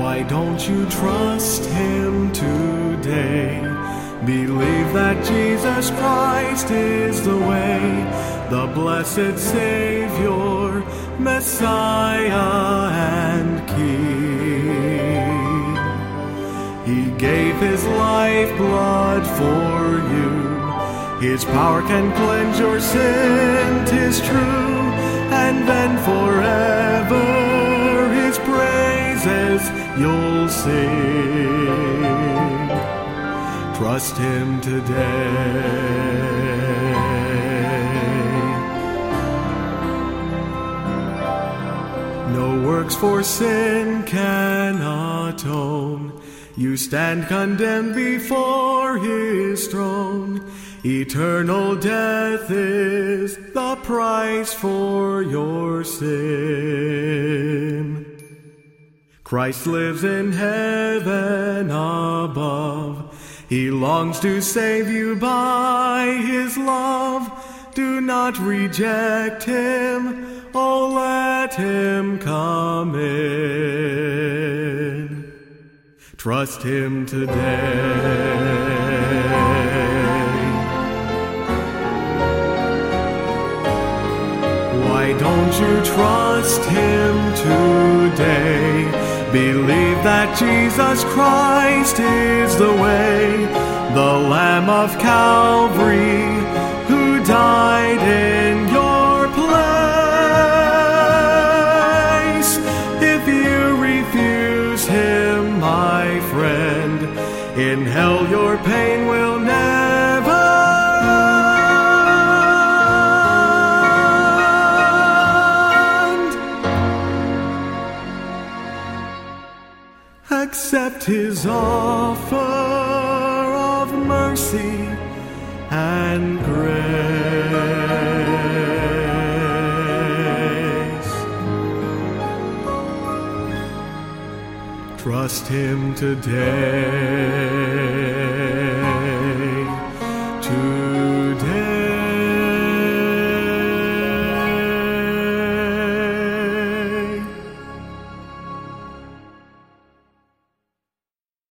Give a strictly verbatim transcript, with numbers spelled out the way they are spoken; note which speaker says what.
Speaker 1: Why don't you trust him today? Believe that Jesus Christ is the way, the blessed Savior, Messiah and King. He gave his lifeblood for you. His power can cleanse your sin, 'tis true, and then forever his praises you'll sing. Trust him today. No works for sin can atone. You stand condemned before his throne. Eternal death is the price for your sin. Christ lives in heaven above. He longs to save you by his love. Do not reject him. Oh, let him come in. Trust him today. Why don't you trust him today? Believe that Jesus Christ is the way, the Lamb of Calvary who died in your place. If you refuse him, my friend, in hell your pain will never end. Accept his offer of mercy and grace. Trust him today.